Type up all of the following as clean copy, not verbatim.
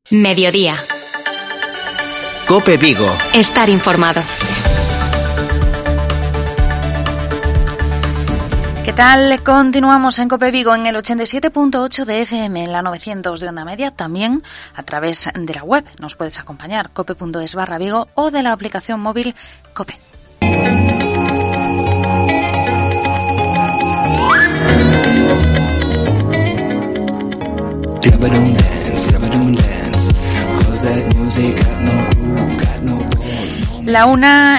Mediodía. COPE Vigo. Estar informado. ¿Qué tal? Continuamos en COPE Vigo en el 87.8 de FM, en la 900 de onda media, también a través de la web. Nos puedes acompañar, cope.es/Vigo, o de la aplicación móvil COPE. La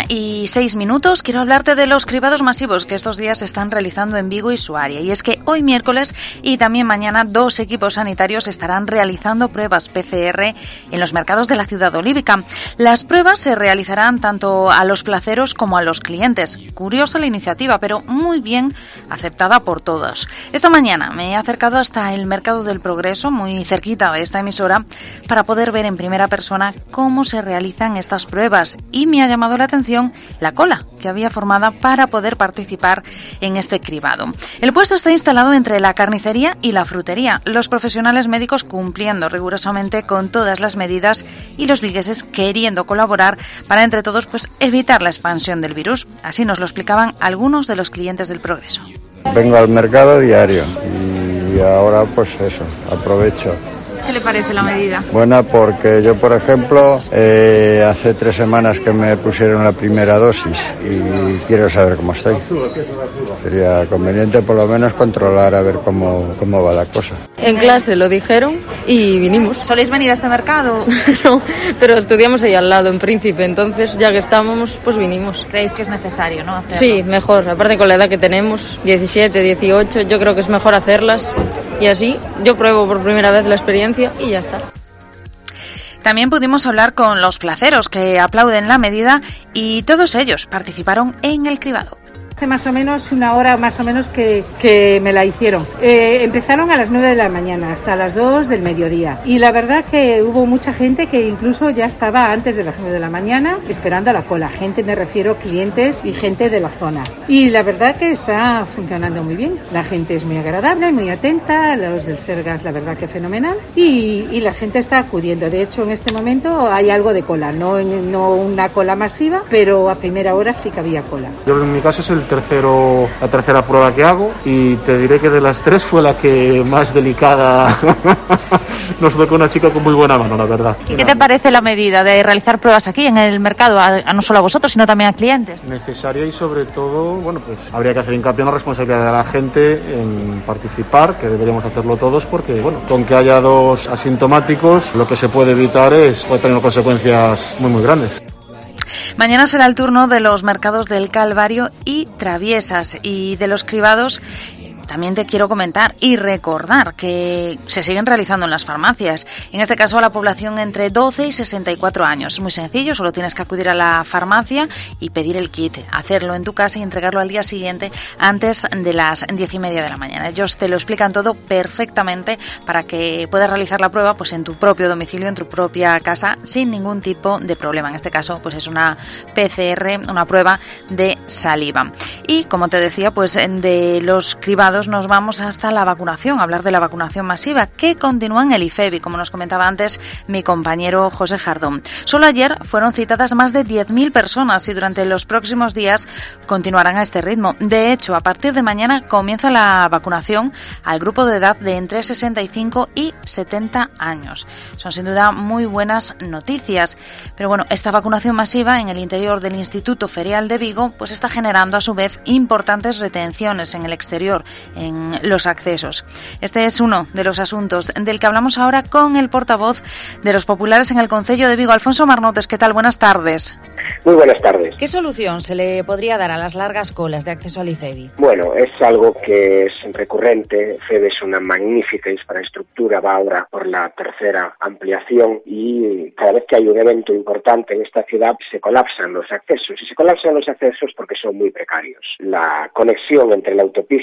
1:06. Quiero hablarte de los cribados masivos que estos días se están realizando en Vigo y su área. Y es que hoy miércoles y también mañana 2 equipos sanitarios estarán realizando pruebas PCR en los mercados de la ciudad olívica. Las pruebas se realizarán tanto a los placeros como a los clientes. Curiosa la iniciativa, pero muy bien aceptada por todos. Esta mañana me he acercado hasta el Mercado del Progreso, muy cerquita de esta emisora, para poder ver en primera persona cómo se realizan estas pruebas, y me ha llamado la atención la cola que había formada para poder participar en este cribado. El puesto está instalado entre la carnicería y la frutería, los profesionales médicos cumpliendo rigurosamente con todas las medidas y los vigueses queriendo colaborar para entre todos evitar la expansión del virus. Así nos lo explicaban algunos de los clientes del Progreso. Vengo al mercado diario y ahora aprovecho. ¿Qué le parece la medida? Buena, porque yo, por ejemplo, hace 3 semanas que me pusieron la primera dosis y quiero saber cómo estoy. Sería conveniente por lo menos controlar a ver cómo va la cosa. En clase lo dijeron y vinimos. ¿Soléis venir a este mercado? No, pero estudiamos ahí al lado, en Príncipe, entonces ya que estábamos, pues vinimos. ¿Creéis que es necesario, no, hacerlo? Sí, mejor, aparte con la edad que tenemos, 17, 18, yo creo que es mejor hacerlas y así yo pruebo por primera vez la experiencia y ya está. También pudimos hablar con los placeros que aplauden la medida y todos ellos participaron en el cribado. Hace más o menos una hora que me la hicieron. Empezaron a las 9 de la mañana hasta las 2 del mediodía. Y la verdad que hubo mucha gente que incluso ya estaba antes de las 9 de la mañana esperando a la cola. Gente, me refiero, clientes y gente de la zona. Y la verdad que está funcionando muy bien. La gente es muy agradable, muy atenta. Los del Sergas, la verdad que fenomenal. Y la gente está acudiendo. De hecho, en este momento hay algo de cola. No una cola masiva, pero a primera hora sí que había cola. Yo en mi caso es la tercera prueba que hago y te diré que de las 3 fue la que más delicada nos tocó una chica con muy buena mano, la verdad. ¿Y qué te parece la medida de realizar pruebas aquí en el mercado, no solo a vosotros, sino también a clientes? Necesaria y sobre todo, habría que hacer hincapié en la responsabilidad de la gente en participar, que deberíamos hacerlo todos, porque con que haya 2 asintomáticos, lo que se puede evitar puede tener consecuencias muy, muy grandes. Mañana será el turno de los mercados del Calvario y Traviesas, y de los cribados. También te quiero comentar y recordar que se siguen realizando en las farmacias. En este caso a la población entre 12 y 64 años. Es muy sencillo, solo tienes que acudir a la farmacia y pedir el kit, hacerlo en tu casa y entregarlo al día siguiente antes de las 10:30 de la mañana. Ellos te lo explican todo perfectamente para que puedas realizar la prueba en tu propio domicilio, en tu propia casa, sin ningún tipo de problema. En este caso es una PCR, una prueba de saliva. Y como te decía, de los cribados nos vamos hasta la vacunación, a hablar de la vacunación masiva que continúa en el IFEBI, como nos comentaba antes mi compañero José Jardón. Solo ayer fueron citadas más de 10.000 personas y durante los próximos días continuarán a este ritmo. De hecho, a partir de mañana comienza la vacunación al grupo de edad de entre 65 y 70 años. Son sin duda muy buenas noticias, pero esta vacunación masiva en el interior del Instituto Ferial de Vigo está generando a su vez importantes retenciones en el exterior, en los accesos. Este es uno de los asuntos del que hablamos ahora con el portavoz de los populares en el Concello de Vigo, Alfonso Marnotes. ¿Qué tal? Buenas tardes. Muy buenas tardes. ¿Qué solución se le podría dar a las largas colas de acceso al IFEBI? Bueno, es algo que es recurrente. FEBE es una magnífica infraestructura, va ahora por la tercera ampliación y cada vez que hay un evento importante en esta ciudad se colapsan los accesos. Y se colapsan los accesos porque son muy precarios. La conexión entre la autopista y la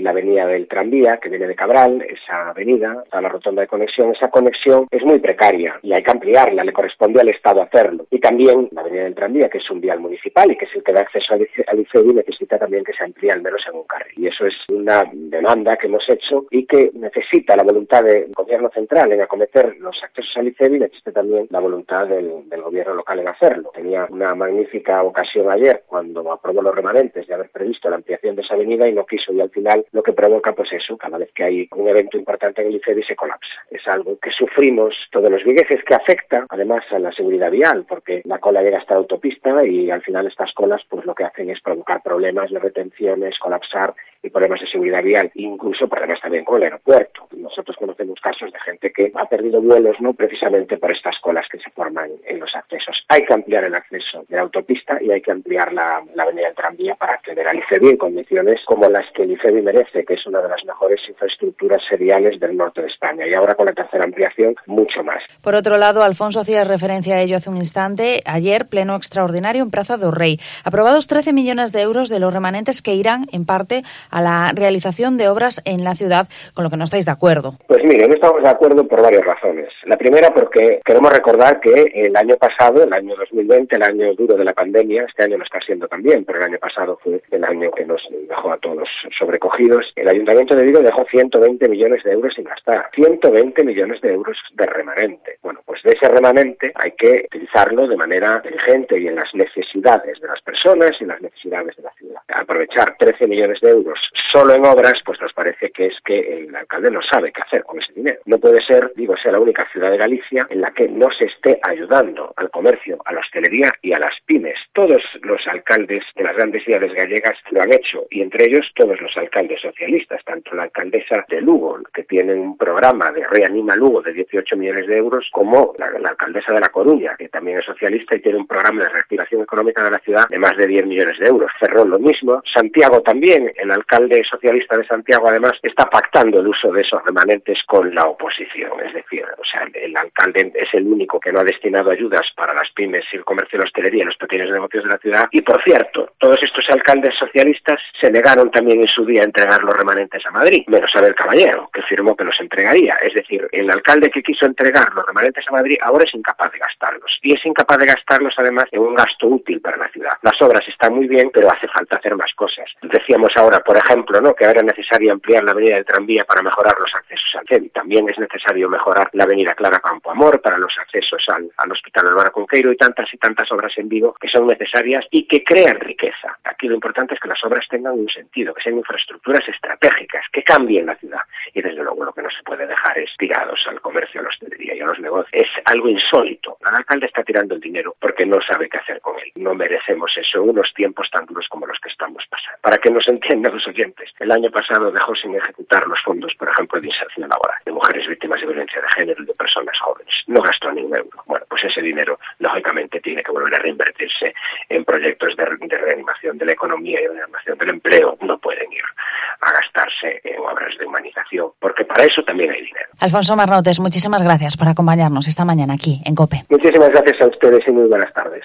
la avenida del Tranvía, que viene de Cabral, esa avenida, a la rotonda de conexión. Esa conexión es muy precaria y hay que ampliarla, le corresponde al Estado hacerlo. Y también la avenida del Tranvía, que es un vial municipal y que es el que da acceso al IFEBI, necesita también que se amplíe al menos en un carril. Y eso es una demanda que hemos hecho y que necesita la voluntad del Gobierno central en acometer los accesos al IFEBI, necesita también la voluntad del Gobierno local en hacerlo. Tenía una magnífica ocasión ayer cuando aprobó los remanentes de haber previsto la ampliación de esa avenida y no quiso, y al final lo que provoca pues eso, cada vez que hay un evento importante en el IFEBI se colapsa. Es algo que sufrimos todos los vigueses, que afecta además a la seguridad vial, porque la cola llega hasta la autopista y al final estas colas pues lo que hacen es provocar problemas de retenciones, colapsar y problemas de seguridad vial, incluso problemas también con el aeropuerto. Nosotros conocemos casos de gente que ha perdido vuelos no precisamente por estas colas que se forman en los accesos. Hay que ampliar el acceso de la autopista y hay que ampliar la avenida del Tranvía para acceder al IFEBI en condiciones como las que el IFEBI merece, que es una de las mejores infraestructuras seriales del norte de España, y ahora con la tercera ampliación mucho más. Por otro lado, Alfonso hacía referencia a ello hace un instante. Ayer, pleno extraordinario en Praza do Rei. Aprobados 13 millones de euros de los remanentes que irán, en parte, a la realización de obras en la ciudad, con lo que no estáis de acuerdo. Pues mire, no estamos de acuerdo por varias razones. La primera, porque queremos recordar que el año pasado, el año 2020, el año duro de la pandemia, este año lo está siendo también, pero el año pasado fue el año que nos dejó a todos sobrecogidos. El Ayuntamiento de Vigo dejó 120 millones de euros sin gastar. 120 millones de euros de remanente. Bueno, pues de ese remanente hay que utilizarlo de manera inteligente y en las necesidades de las personas y las necesidades de la ciudad. Aprovechar 13 millones de euros solo en obras, pues nos parece que es que el alcalde no sabe qué hacer con ese dinero. No puede ser, sea la única ciudad de Galicia en la que no se esté ayudando al comercio, a la hostelería y a las pymes. Todos los alcaldes de las grandes ciudades gallegas lo han hecho, y entre ellos todos los alcaldes socialistas, tanto la alcaldesa de Lugo, que tiene un programa de Reanima Lugo de 18 millones de euros, como la alcaldesa de La Coruña, que también es socialista y tiene un programa de reactivación económica de la ciudad de más de 10 millones de euros. Ferrol lo mismo. Santiago también, el alcalde socialista de Santiago además está pactando el uso de esos remanentes con la oposición. Es decir, el alcalde es el único que no ha destinado ayudas para las pymes y el comercio y la hostelería y los pequeños negocios de la ciudad. Y por cierto, todos estos alcaldes socialistas se negaron también en su día a entregar los remanentes a Madrid, menos Abel Caballero, que firmó que los entregaría. Es decir, el alcalde que quiso entregar los remanentes a Madrid ahora es incapaz de gastarlos. Y es incapaz de gastarlos además en un gasto útil para la ciudad. Las obras están muy bien, pero hace falta hacer más cosas. Decíamos ahora, por ejemplo, que ahora es necesario ampliar la avenida del Tranvía para mejorar los accesos al IFEBI. También es necesario mejorar la avenida Clara Campoamor para los accesos al Hospital Álvaro Cunqueiro, y tantas obras en Vigo que son necesarias y que crean riqueza. Aquí lo importante es que las obras tengan un sentido, que sean infraestructuras estratégicas, que cambien la ciudad. Y desde luego lo que no se puede dejar es tirados al comercio, a la hostelería y a los negocios. Es algo insólito. El alcalde está tirando el dinero porque no sabe qué hacer con él. No merecemos eso en unos tiempos tan duros como los que estamos pasando. Para que nos entiendan los oyentes, el año pasado dejó sin ejecutar los fondos, por ejemplo, de inserción laboral, de mujeres víctimas de violencia de género y de personas jóvenes. No gastó ni un euro. Bueno, pues ese dinero, lógicamente, tiene que volver a reinvertirse en proyectos de reanimación de la economía y de reanimación del empleo. No pueden ir a gastarse en obras de humanización, porque para eso también hay dinero. Alfonso Marnotes, muchísimas gracias por acompañarnos esta mañana aquí en COPE. Muchísimas gracias a ustedes y muy buenas tardes.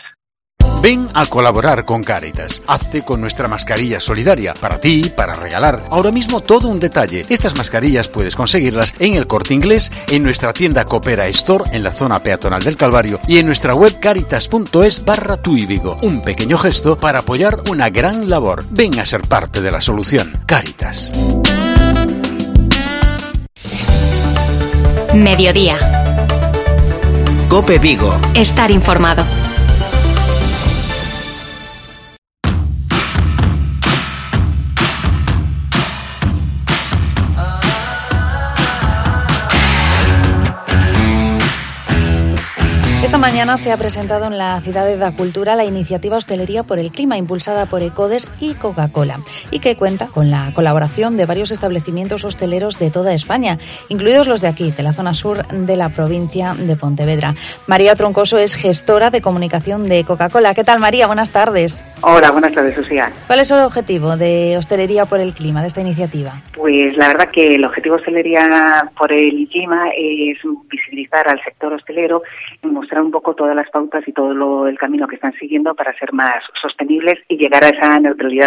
Ven a colaborar con Cáritas. Hazte con nuestra mascarilla solidaria. Para ti, para regalar. Ahora mismo todo un detalle. Estas mascarillas puedes conseguirlas en El Corte Inglés, en nuestra tienda Coopera Store en la zona peatonal del Calvario y en nuestra web caritas.es/tuivigo. Un pequeño gesto para apoyar una gran labor. Ven a ser parte de la solución. Cáritas. Mediodía. COPE Vigo. Estar informado. Esta mañana se ha presentado en la Cidade da Cultura la iniciativa Hostelería por el Clima, impulsada por Ecodes y Coca-Cola, y que cuenta con la colaboración de varios establecimientos hosteleros de toda España, incluidos los de aquí, de la zona sur de la provincia de Pontevedra. María Troncoso es gestora de comunicación de Coca-Cola. ¿Qué tal, María? Buenas tardes. Hola, buenas tardes, Lucía. ¿Cuál es el objetivo de Hostelería por el Clima, de esta iniciativa? Pues la verdad que el objetivo de Hostelería por el Clima es visibilizar al sector hostelero y mostrar un poco todas las pautas y todo el camino que están siguiendo para ser más sostenibles y llegar a esa neutralidad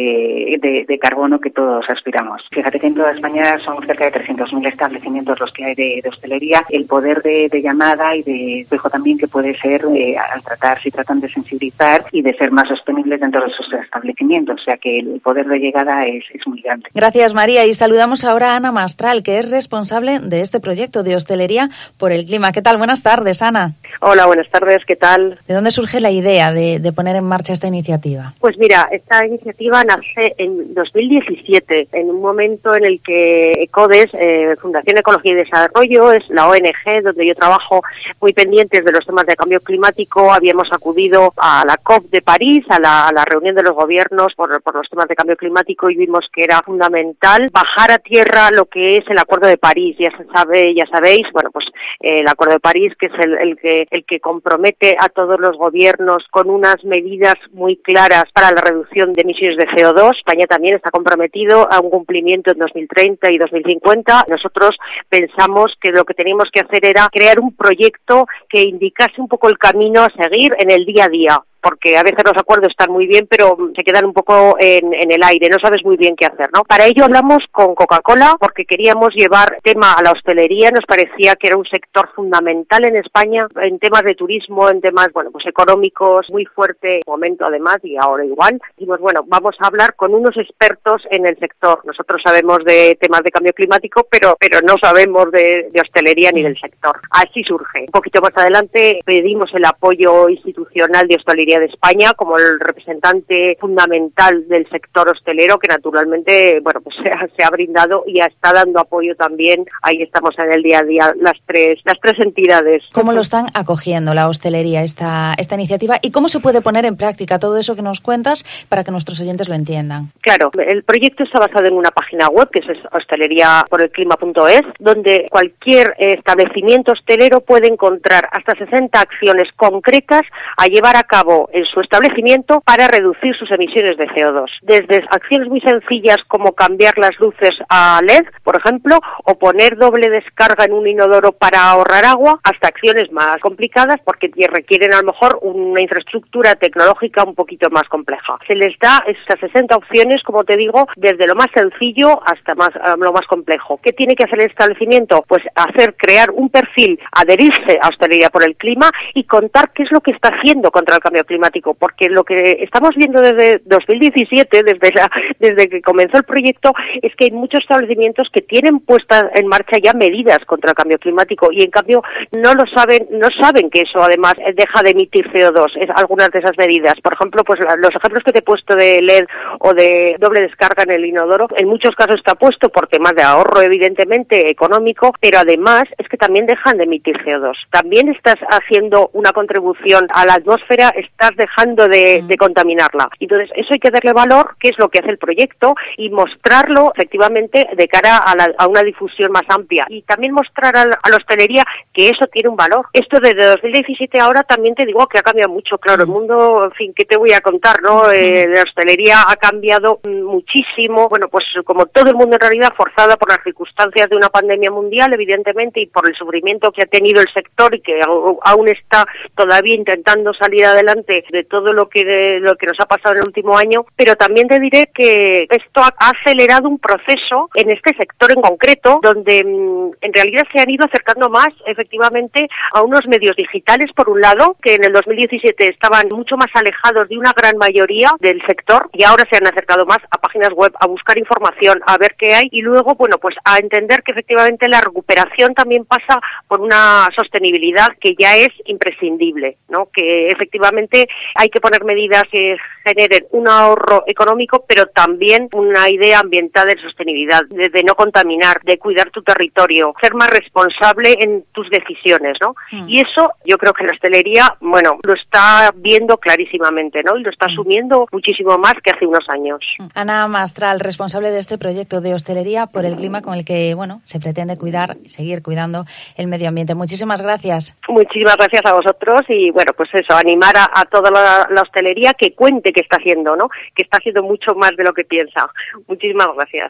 de carbono que todos aspiramos. Fíjate que en toda España son cerca de 300.000 establecimientos los que hay de hostelería. El poder de llamada y de espejo también que puede ser al tratar, si tratan de sensibilizar y de ser más sostenibles dentro de sus establecimientos, o sea que el poder de llegada es muy grande. Gracias, María, y saludamos ahora a Ana Mastral, que es responsable de este proyecto de Hostelería por el Clima. ¿Qué tal? Buenas tardes, Ana. Hola, buenas tardes, ¿qué tal? ¿De dónde surge la idea de poner en marcha esta iniciativa? Pues mira, esta iniciativa nace en 2017, en un momento en el que ECODES, Fundación Ecología y Desarrollo, es la ONG donde yo trabajo, muy pendientes de los temas de cambio climático. Habíamos acudido a la COP de París, a la reunión de los gobiernos por los temas de cambio climático, y vimos que era fundamental bajar a tierra lo que es el Acuerdo de París. Ya sabéis, bueno, pues el Acuerdo de París, que es el que compromete a todos los gobiernos con unas medidas muy claras para la reducción de emisiones de CO2. España también está comprometido a un cumplimiento en 2030 y 2050. Nosotros pensamos que lo que teníamos que hacer era crear un proyecto que indicase un poco el camino a seguir en el día a día, porque a veces los acuerdos están muy bien, pero se quedan un poco en el aire, no sabes muy bien qué hacer, ¿no? Para ello hablamos con Coca-Cola, porque queríamos llevar tema a la hostelería. Nos parecía que era un sector fundamental en España, en temas de turismo, en temas, bueno, pues económicos, muy fuerte, momento además, y ahora igual. Y pues bueno, vamos a hablar con unos expertos en el sector. Nosotros sabemos de temas de cambio climático, pero no sabemos de hostelería ni del sector. Así surge. Un poquito más adelante pedimos el apoyo institucional de Hostelería de España como el representante fundamental del sector hostelero, que naturalmente, bueno, pues se ha brindado y está dando apoyo también. Ahí estamos en el día a día las tres entidades. ¿Cómo lo están acogiendo la hostelería esta iniciativa y cómo se puede poner en práctica todo eso que nos cuentas para que nuestros oyentes lo entiendan? Claro, el proyecto está basado en una página web que es hosteleriaporelclima.es, donde cualquier establecimiento hostelero puede encontrar hasta 60 acciones concretas a llevar a cabo en su establecimiento para reducir sus emisiones de CO2. Desde acciones muy sencillas como cambiar las luces a LED, por ejemplo, o poner doble descarga en un inodoro para ahorrar agua, hasta acciones más complicadas porque requieren a lo mejor una infraestructura tecnológica un poquito más compleja. Se les da estas 60 opciones, como te digo, desde lo más sencillo hasta lo más complejo. ¿Qué tiene que hacer el establecimiento? Pues crear un perfil, adherirse a Hostelería por el Clima y contar qué es lo que está haciendo contra el cambio climático, porque lo que estamos viendo desde 2017, desde que comenzó el proyecto, es que hay muchos establecimientos que tienen puestas en marcha ya medidas contra el cambio climático y en cambio no saben que eso además deja de emitir CO2, algunas de esas medidas. Por ejemplo, pues los ejemplos que te he puesto de LED o de doble descarga en el inodoro, en muchos casos está puesto por temas de ahorro, evidentemente, económico, pero además es que también dejan de emitir CO2. También estás haciendo una contribución a la atmósfera, estás dejando de contaminarla. Entonces, eso hay que darle valor, que es lo que hace el proyecto, y mostrarlo efectivamente de cara a una difusión más amplia. Y también mostrar a la hostelería que eso tiene un valor. Esto desde 2017 ahora también te digo que ha cambiado mucho. Claro, el mundo, en fin, ¿qué te voy a contar, no? La hostelería ha cambiado muchísimo. Bueno, pues como todo el mundo en realidad, forzada por las circunstancias de una pandemia mundial, evidentemente, y por el sufrimiento que ha tenido el sector y que aún está todavía intentando salir adelante de todo lo que nos ha pasado en el último año. Pero también te diré que esto ha acelerado un proceso en este sector en concreto, donde en realidad se han ido acercando más efectivamente a unos medios digitales, por un lado, que en el 2017 estaban mucho más alejados de una gran mayoría del sector, y ahora se han acercado más a páginas web, a buscar información, a ver qué hay, y luego, bueno, pues a entender que efectivamente la recuperación también pasa por una sostenibilidad que ya es imprescindible, ¿no? Que efectivamente hay que poner medidas que generen un ahorro económico, pero también una idea ambiental de sostenibilidad, de no contaminar, de cuidar tu territorio, ser más responsable en tus decisiones, ¿no? Y eso yo creo que la hostelería, bueno, lo está viendo clarísimamente, ¿no? Y lo está asumiendo muchísimo más que hace unos años. Ana Mastral, responsable de este proyecto de Hostelería por el Clima, con el que, bueno, se pretende cuidar y seguir cuidando el medio ambiente. Muchísimas gracias. Muchísimas gracias a vosotros y, bueno, pues eso, animar a toda la hostelería que cuente qué está haciendo, ¿no? Que está haciendo mucho más de lo que piensa. Muchísimas gracias.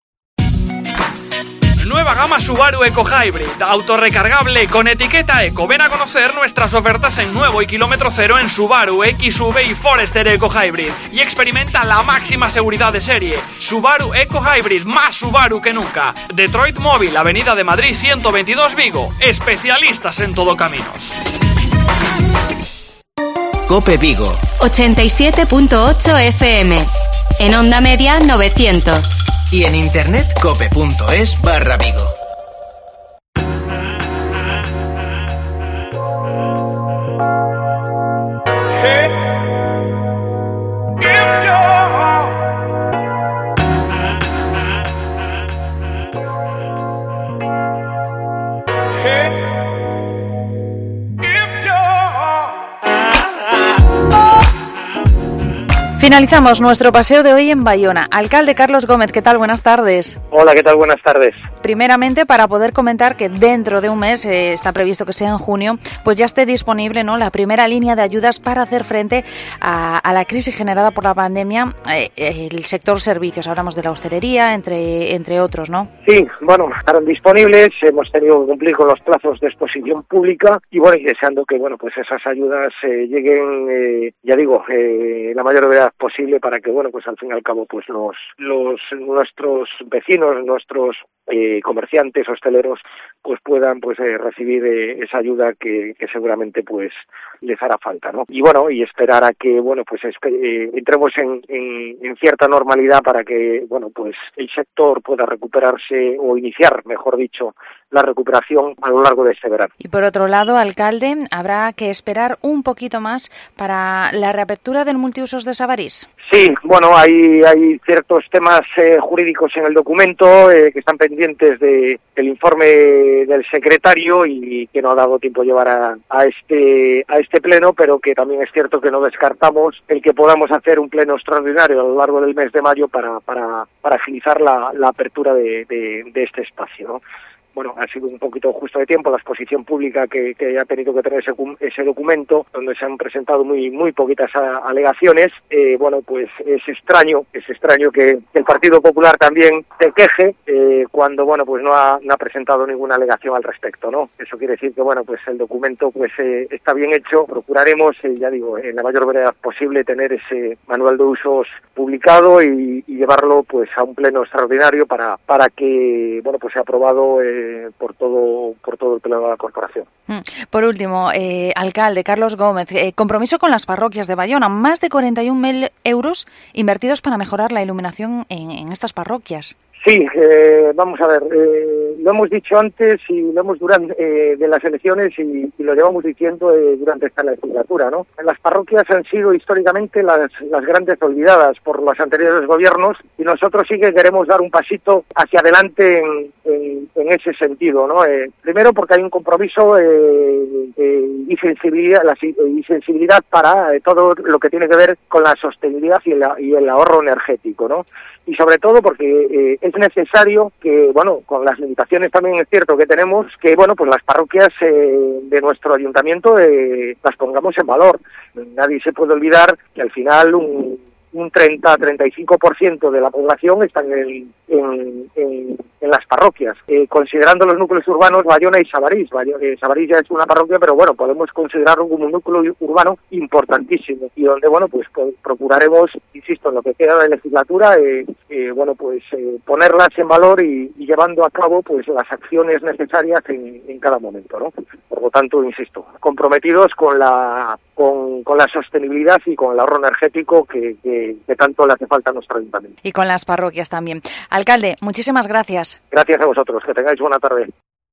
Nueva gama Subaru Eco Hybrid, autorrecargable con etiqueta Eco. Ven a conocer nuestras ofertas en nuevo y kilómetro cero en Subaru, XV y Forester Eco Hybrid y experimenta la máxima seguridad de serie. Subaru Eco Hybrid, más Subaru que nunca. Detroit Móvil, Avenida de Madrid 122 Vigo. Especialistas en todo caminos. COPE Vigo 87.8 FM. En onda media 900. Y en internet cope.es/Vigo. Finalizamos nuestro paseo de hoy en Bayona. Alcalde Carlos Gómez, ¿qué tal? Buenas tardes. Hola, ¿qué tal? Buenas tardes. Primeramente, para poder comentar que dentro de un mes, está previsto que sea en junio, pues ya esté disponible, ¿no?, la primera línea de ayudas para hacer frente a la crisis generada por la pandemia, el sector servicios. Hablamos de la hostelería, entre otros, ¿no? Sí, bueno, estarán disponibles, hemos tenido que cumplir con los plazos de exposición pública y bueno, y deseando que bueno, pues esas ayudas lleguen, ya digo, la mayor brevedad posible para que bueno, pues al fin y al cabo pues nuestros vecinos, nuestros comerciantes, hosteleros, pues puedan pues recibir esa ayuda que seguramente pues les hará falta, ¿no? Y bueno, y esperar a que bueno, pues entremos en cierta normalidad para que bueno, pues el sector pueda recuperarse o iniciar, mejor dicho, la recuperación a lo largo de este verano. Y por otro lado, alcalde, habrá que esperar un poquito más para la reapertura del multiusos de Sabarís. Sí, bueno, hay ciertos temas jurídicos en el documento que están pendientes del informe del secretario y que no ha dado tiempo llevar a este pleno, pero que también es cierto que no descartamos el que podamos hacer un pleno extraordinario a lo largo del mes de mayo para agilizar la apertura de este espacio, ¿no? Bueno, ha sido un poquito justo de tiempo la exposición pública que ha tenido que tener ese documento, donde se han presentado muy poquitas alegaciones. Bueno, pues es extraño que el Partido Popular también se queje cuando, bueno, pues no ha presentado ninguna alegación al respecto, ¿no? Eso quiere decir que, bueno, pues el documento pues está bien hecho. Procuraremos, ya digo, en la mayor brevedad posible tener ese manual de usos publicado y llevarlo pues a un pleno extraordinario para que, bueno, pues sea aprobado por todo el pleno de la corporación. Por último, alcalde Carlos Gómez, compromiso con las parroquias de Bayona, más de 41.000 euros invertidos para mejorar la iluminación en estas parroquias. Sí, vamos a ver, lo hemos dicho antes y lo hemos durante de las elecciones y lo llevamos diciendo durante esta legislatura, ¿no? Las parroquias han sido históricamente las grandes olvidadas por los anteriores gobiernos y nosotros sí que queremos dar un pasito hacia adelante en ese sentido, ¿no? Primero porque hay un compromiso y sensibilidad para todo lo que tiene que ver con la sostenibilidad y el ahorro energético, ¿no? Y sobre todo porque es necesario que, bueno, con las limitaciones también es cierto que tenemos, que, bueno, pues las parroquias de nuestro ayuntamiento las pongamos en valor. Nadie se puede olvidar que al final un 30-35% de la población está en las parroquias. Considerando los núcleos urbanos, Bayona y Sabarís. Sabarís ya es una parroquia, pero bueno, podemos considerarlo como un núcleo urbano importantísimo y donde, bueno, pues procuraremos, insisto, en lo que queda de legislatura, bueno, pues ponerlas en valor y llevando a cabo pues las acciones necesarias en cada momento, ¿no? Por lo tanto, insisto, comprometidos con la sostenibilidad y con el ahorro energético que tanto le hace falta a nuestro ayuntamiento. Y con las parroquias también. Alcalde, muchísimas gracias. Gracias a vosotros, que tengáis buena tarde.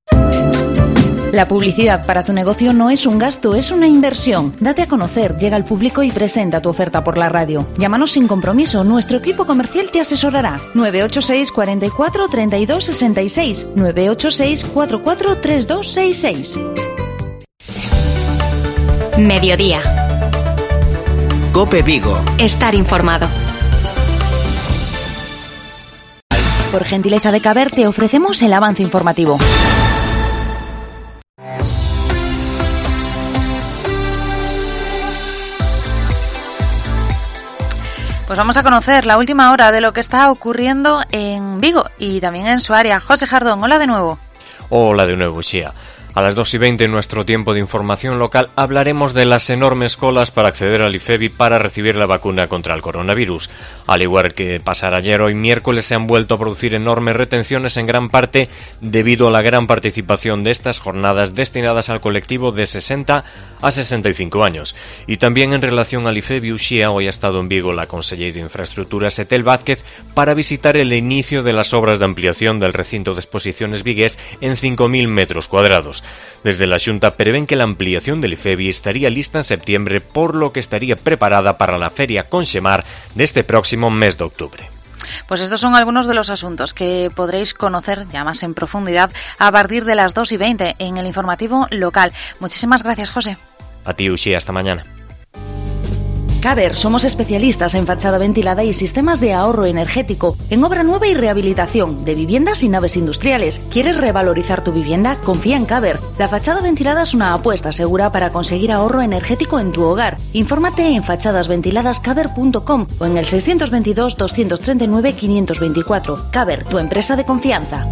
La publicidad para tu negocio no es un gasto, es una inversión. Date a conocer, llega al público y presenta tu oferta por la radio. Llámanos sin compromiso, nuestro equipo comercial te asesorará. 986 44 32 66, 986 44 32 66. Mediodía. COPE Vigo. Estar informado. Por gentileza de Caber te ofrecemos el avance informativo. Pues vamos a conocer la última hora de lo que está ocurriendo en Vigo y también en su área. José Jardón, hola de nuevo. Hola de nuevo, Xia. A las 2:20 en nuestro tiempo de información local hablaremos de las enormes colas para acceder al IFEBI para recibir la vacuna contra el coronavirus. Al igual que pasara ayer, hoy miércoles se han vuelto a producir enormes retenciones en gran parte debido a la gran participación de estas jornadas destinadas al colectivo de 60 a 65 años. Y también en relación al IFEBI, Uxía, hoy ha estado en Vigo la consellera de Infraestructuras Etel Vázquez para visitar el inicio de las obras de ampliación del recinto de exposiciones vigués en 5.000 metros cuadrados. Desde la Xunta prevén que la ampliación del IFEBI estaría lista en septiembre, por lo que estaría preparada para la Feria Conxemar de este próximo mes de octubre. Pues estos son algunos de los asuntos que podréis conocer ya más en profundidad a partir de las 2:20 en el informativo local. Muchísimas gracias, José. A ti, Uxía, hasta mañana. Caber, somos especialistas en fachada ventilada y sistemas de ahorro energético, en obra nueva y rehabilitación, de viviendas y naves industriales. ¿Quieres revalorizar tu vivienda? Confía en Caber. La fachada ventilada es una apuesta segura para conseguir ahorro energético en tu hogar. Infórmate en fachadasventiladascaber.com o en el 622 239 524. Caber, tu empresa de confianza.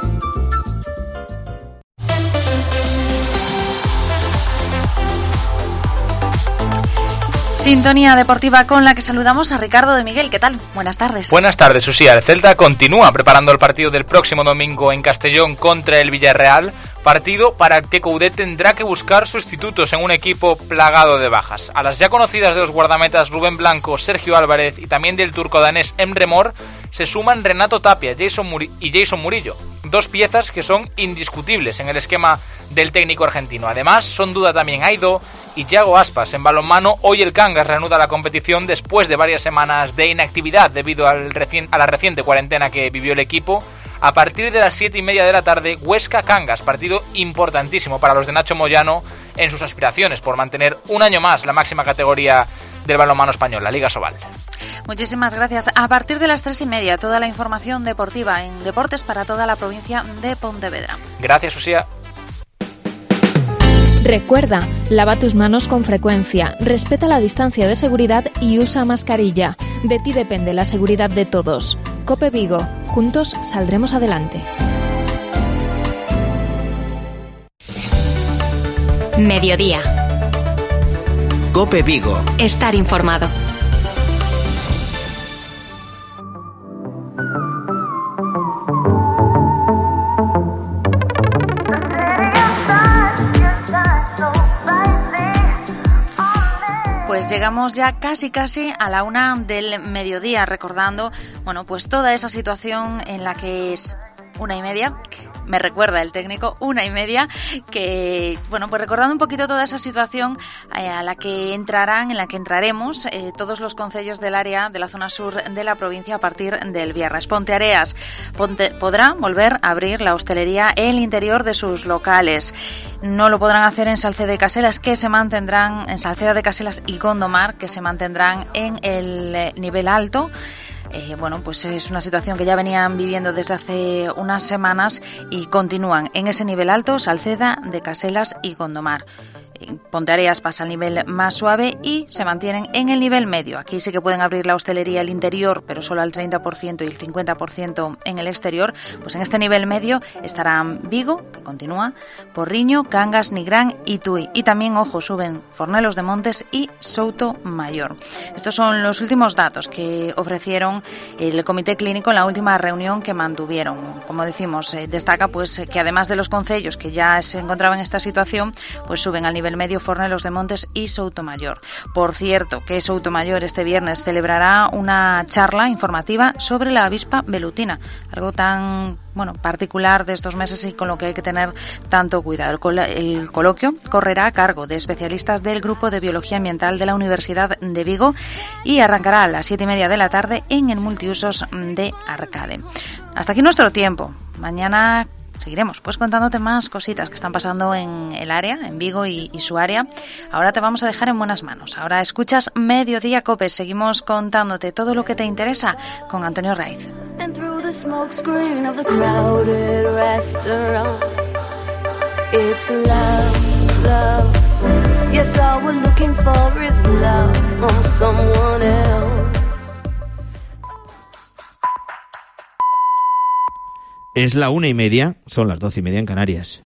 Sintonía deportiva con la que saludamos a Ricardo de Miguel. ¿Qué tal? Buenas tardes. Buenas tardes, Uxía. El Celta continúa preparando el partido del próximo domingo en Castellón contra el Villarreal. Partido para el que Coudet tendrá que buscar sustitutos en un equipo plagado de bajas. A las ya conocidas de los guardametas Rubén Blanco, Sergio Álvarez y también del turco danés Emre Mor, se suman Renato Tapia y Jason Murillo. Dos piezas que son indiscutibles en el esquema del técnico argentino. Además, son duda también Aido y Yago Aspas. En balonmano, hoy el Cangas reanuda la competición después de varias semanas de inactividad debido a la reciente cuarentena que vivió el equipo. A partir de las 7:30 de la tarde, Huesca-Cangas, partido importantísimo para los de Nacho Moyano en sus aspiraciones por mantener un año más la máxima categoría del balonmano español, la Liga Sobal. Muchísimas gracias. A partir de las 3:30, toda la información deportiva en Deportes para toda la provincia de Pontevedra. Gracias, Uxía. Recuerda, lava tus manos con frecuencia, respeta la distancia de seguridad y usa mascarilla. De ti depende la seguridad de todos. COPE Vigo, juntos saldremos adelante. Mediodía. COPE Vigo. Estar informado. Pues llegamos ya casi a la 1 del mediodía, recordando, bueno, pues toda esa situación en la que es 1:30, me recuerda el técnico, 1:30, que, bueno, pues recordando un poquito toda esa situación en la que entraremos todos los concellos del área de la zona sur de la provincia a partir del viernes. Ponteareas podrá volver a abrir la hostelería en el interior de sus locales. No lo podrán hacer en Salceda de Caselas, que se mantendrán en Salceda de Caselas y Gondomar, que se mantendrán en el nivel alto. Bueno, pues es una situación que ya venían viviendo desde hace unas semanas y continúan en ese nivel alto Salceda de Caselas y Gondomar. Ponteareas pasa al nivel más suave y se mantienen en el nivel medio. Aquí sí que pueden abrir la hostelería al interior, pero solo al 30% y el 50% en el exterior. Pues en este nivel medio estarán Vigo, que continúa, Porriño, Cangas, Nigrán y Tui. Y también, ojo, suben Fornelos de Montes y Souto Mayor. Estos son los últimos datos que ofrecieron el Comité Clínico en la última reunión que mantuvieron. Como decimos, destaca pues que además de los concellos que ya se encontraban en esta situación, pues suben al nivel medio Fornelos de Montes y Soutomayor. Por cierto, que Soutomayor este viernes celebrará una charla informativa sobre la avispa velutina, algo tan particular de estos meses y con lo que hay que tener tanto cuidado. El coloquio correrá a cargo de especialistas del Grupo de Biología Ambiental de la Universidad de Vigo y arrancará a las 7:30 de la tarde en el multiusos de Arcade. Hasta aquí nuestro tiempo. Mañana seguiremos pues contándote más cositas que están pasando en el área, en Vigo y su área. Ahora te vamos a dejar en buenas manos. Ahora escuchas Mediodía Cope. Seguimos contándote todo lo que te interesa con Antonio Raiz. And through the smoke screen of the crowded restaurant, it's love, love. Yes, all we're looking for is love from someone else. Es la 1:30, son las 12:30 en Canarias.